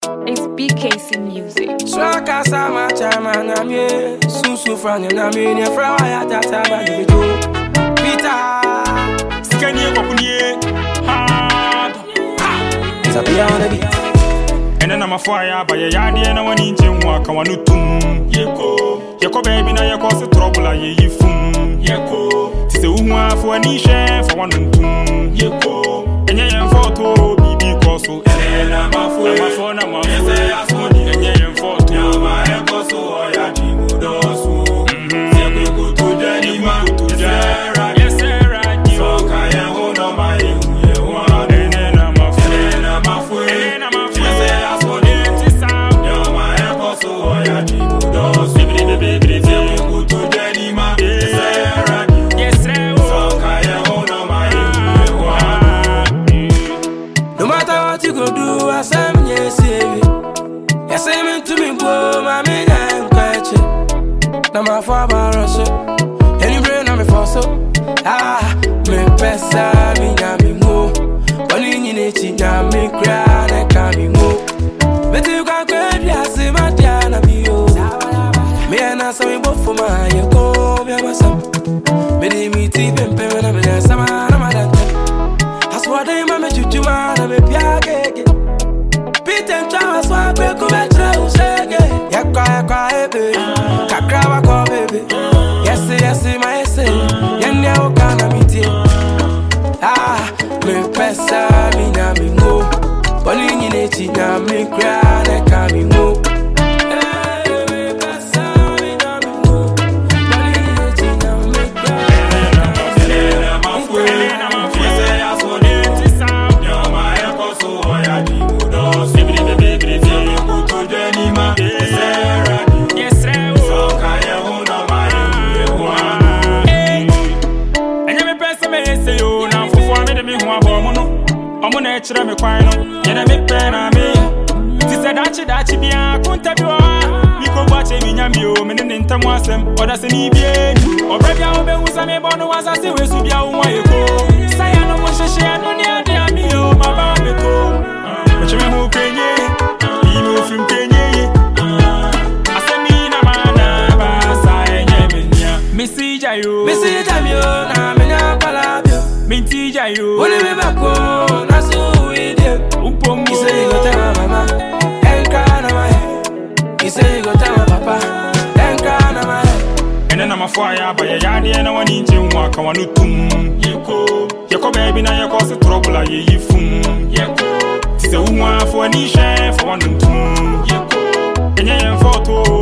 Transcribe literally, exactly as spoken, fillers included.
It's B K C Music. Swaka sama chama na mie Susu franya na mie Nye frawa ya tata ba nibijo Peter Sikanye kwa kunye Hard Zapia on the beat Ene na mafaya ba ya yadi na wani nche mwaka wanutum Yeko Yeko baby na yeko se trouble a ye yifum Yeko Tise uhuwa fuwa nishe fa wanuntum Yeko Enye yen foto bibi koso Ene na mafuwe Na mafo na mafuwe Ese ya soni Enye yen foto Nyama eko so oya jimudosu Siyekwe kutuje ni ma Kutuje Yes era Soka ye hono ma ye huye wa Ene na mafuwe Ene na mafuwe Ene na mafuwe Ese ya soni Nyama eko so oya jimudosu Bibidi bibidi Siyekwe kutuje ni ma Yes era Yes era Soka ye hono ma ye huye wa No matter what you go do, I say me yes you. You say me to me go, my me I'm catch it. Now my father rush it. Any brain on me for so. Ah, me pesa me na me mo. Bali ni nechi na me cry na ka me mo. Me tu ka kwe ya se ma dia na mi yo. Me na so me bo for my ye go be masam. Me di mi ti pempe na me na sama na ma da. Aswade ma me chuchu ma na me piage. Peter Charles wa kwe ku betre usege. Yakwa yakwa ebe. Kakra wa ko bebe. Yes yes my yes. Yenya o kana miti. Ah, me pesa mi na mi ngo. Boli ni nechi na mi cry na ka mi ngo. Chira me kwano yena me pena me ti se dachi dachi bia kunta bi wa mi ko gwache mi nyami o me ne ntam asem oda se ni bie obra bia wo be husa me bonu wasa se we su bia wo wa yeko saya no mo hwehwe ano ne ade ami o ma ba me ko o cheme ho penye mi mo fim penye asemi na mana ba sa enye me nya misi jayo Missy Jamio na me na palabio. minti jayo Wole me bako na so we dey. upom He say you go tell my mama, and cry na my head. He say you go tell my papa, and cry na my head. Ene na mafaya ba ya yadi na wani nche mwaka wanutum Yeko Yeko baby na yeko se trouble a ye yifum Yeko Tise uhuwa fuwa nishe fa wanuntum Yeko Enye yen foto